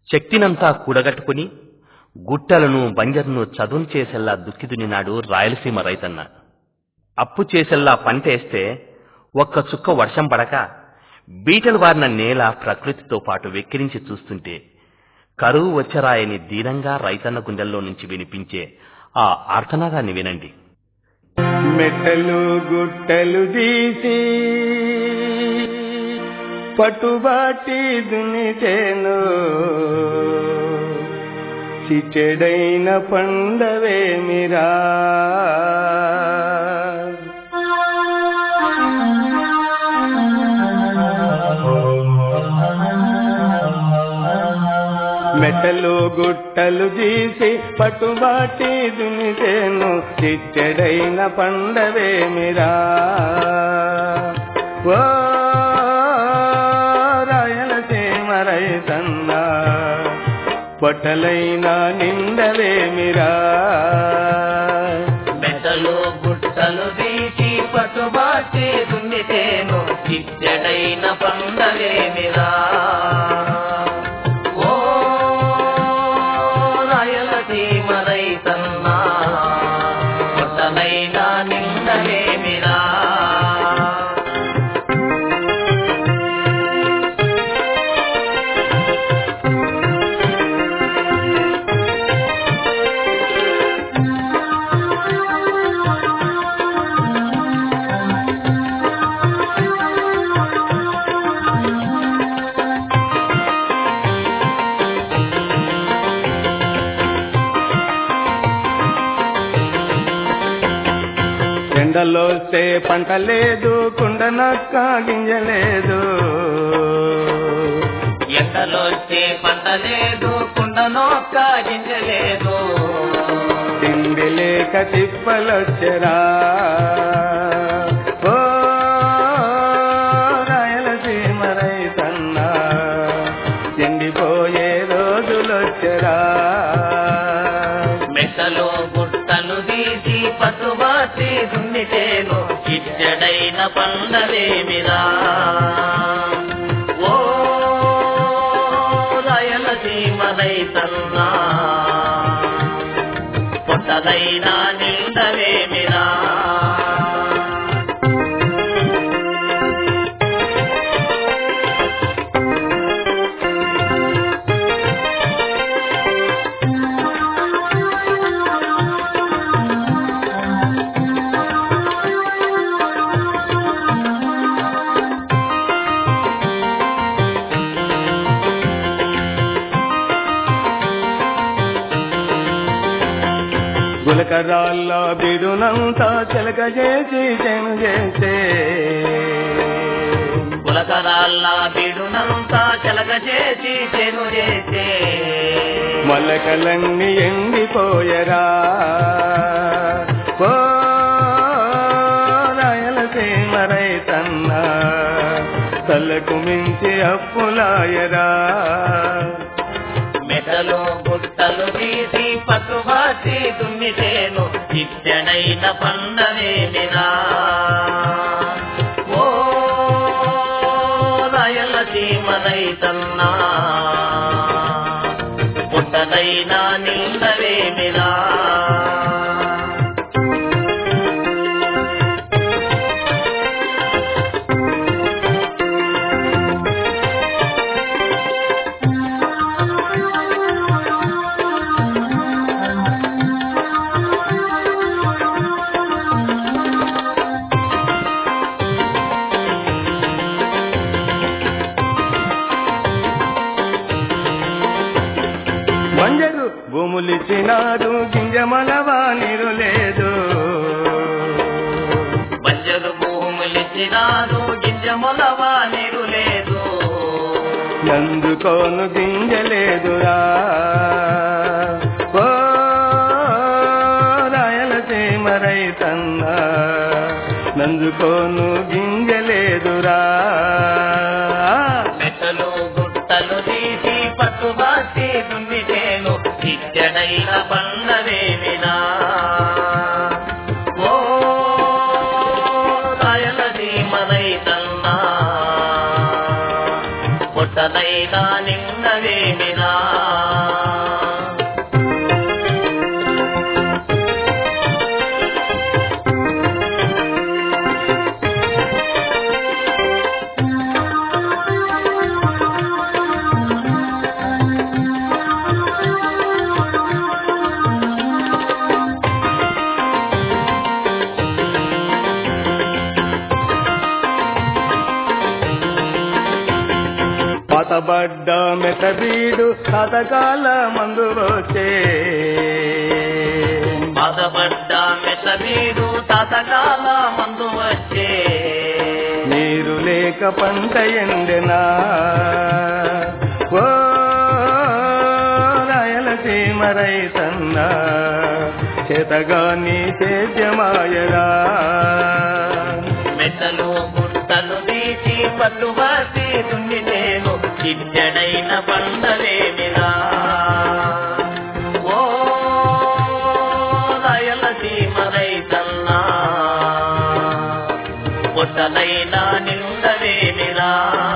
శక్తినంతా కూడగట్టుకుని గుట్టలను బంజర్ను చదును చేసేలా దుక్కిదునినాడు రాయలసీమ రైతన్న. అప్పు చేసేలా పంటేస్తే ఒక్క చుక్క వర్షం పడక బీటలు వారిన నేల ప్రకృతితో పాటు వెక్కిరించి చూస్తుంటే కరువు వచ్చరాయని దీనంగా రైతన్న గుండెల్లో నుంచి వినిపించే ఆ ఆర్తనాదాన్ని వినండి. మెట్టలు గుట్టలు తీసి పట్టుబాటి దున్నితేను చిచెడైన పండవేమిరా మెట్టలు గుట్టలు తీసి పట్టుబాటి దున్నితేను చిచ్చెడైన పండవేమిరా ఓ రాయలసీమ రైతన్న పొట్టలైనా నిండవేమిరా. మెట్టలు గుట్టలు తీసి పట్టుబాటి దున్నితేను చిచ్చెడైన పండవేమిరా. ఎండలోస్తే పంట లేదు, కుండనక్క గింజలేదు. ఎండలోస్తే పంట లేదు, కుండనొక్క గింజలేదు. తిండి లేక తిప్పలొచ్చరా ఓ రాయలసీమ రైతన్న ఎండిపోయే రోజులొచ్చరా. మెట్టలు గుట్టలు తీసి పట్టుబాటి దున్నితేను చిచ్చెడైన పండవేమిరా. ఓ రాయలసీమ రైతన్న పొట్టలైనా నిండవేమిరా. గులకరాళ్ళ బిడునంతా చిలక చేసి చెను చేస్తే, గులకరాళ్ళ బిడునంతా చిలక చేసి చెను చేస్తే, మొలకలన్నీ ఎండిపోయరా ఓ రాయలసీమ రైతన్న తలకు మించి అప్పులాయరా. మెట్టలు గుట్టలు తీసి పట్టుబాటి దున్నితేను చిచ్చెడైన పండవేమిరా. ఓ రాయలసీమ రైతన్న పొట్టలైనా నిండవేమిరా. బంజరు భూములిచ్చినారు గింజమలవా నీరు లేదు. బంజరు భూములిచ్చినారు గింజమలవా నీరు లేదు. నందుకోను గింజలేదురా ఓ రాయలసీమ రైతన్న నందుకోను గింజలేదురా. మెట్టలు గుట్టలు తీసి పట్టుబాటి దున్నితేను చిచ్చెడైన పండవేమిరా. ఓ రాయలసీమ రైతన్న పొట్టలైనా నిండవేమిరా. మెట్టబీడు కథకాల మందు వచ్చే బాధపడ్డ మెట్టబీడు తాతకాల మందు వచ్చే నీరు లేక పంట ఎండెనా ఓ రాయలసీమ రైతన్నా చేతగాని సేద్యమాయరా మెట్టలు గుట్టలు తీసి పట్టు వాసి దున్నితేను ఇచ్చడైన పండలేమిరా ఓ రాయలసీమ రైతన్నా పొట్టలైనా నిండలేమిరా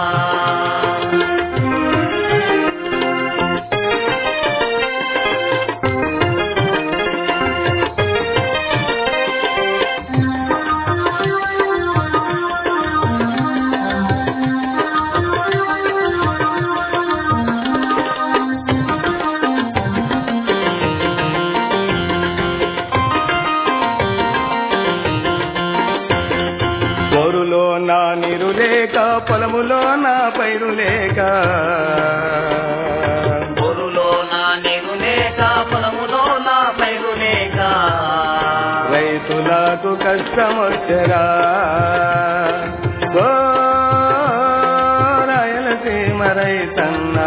పొరులో నా నీరు లేక పొలములో నా పైరు లేక పొరులో నా నీరు లేక పొలములో నా పైరు లేక రైతులకు కష్టమొచ్చరా ఓ రాయలసీమ రైతన్నా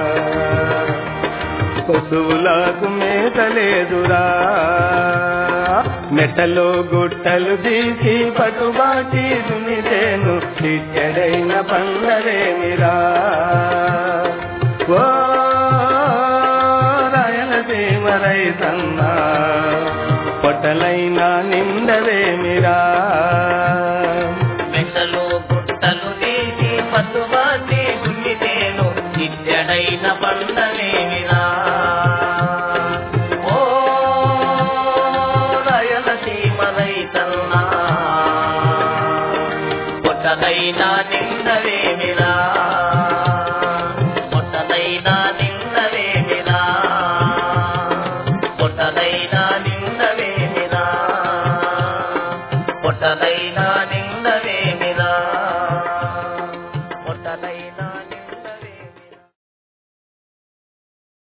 పశువులకు మేత లేదురా మెట్టలో గుట్టలు తీసి పట్టుబాటి దున్నితేను చిచ్చడైన పండలేమిరా ఓ రాయలసీమ రైతన్నా పొట్టలైనా నిండలేమిరా మెట్టలు గుట్టలు తీసి పట్టుబాటి దున్నితేను ఇచ్చడైన పండలేమిరా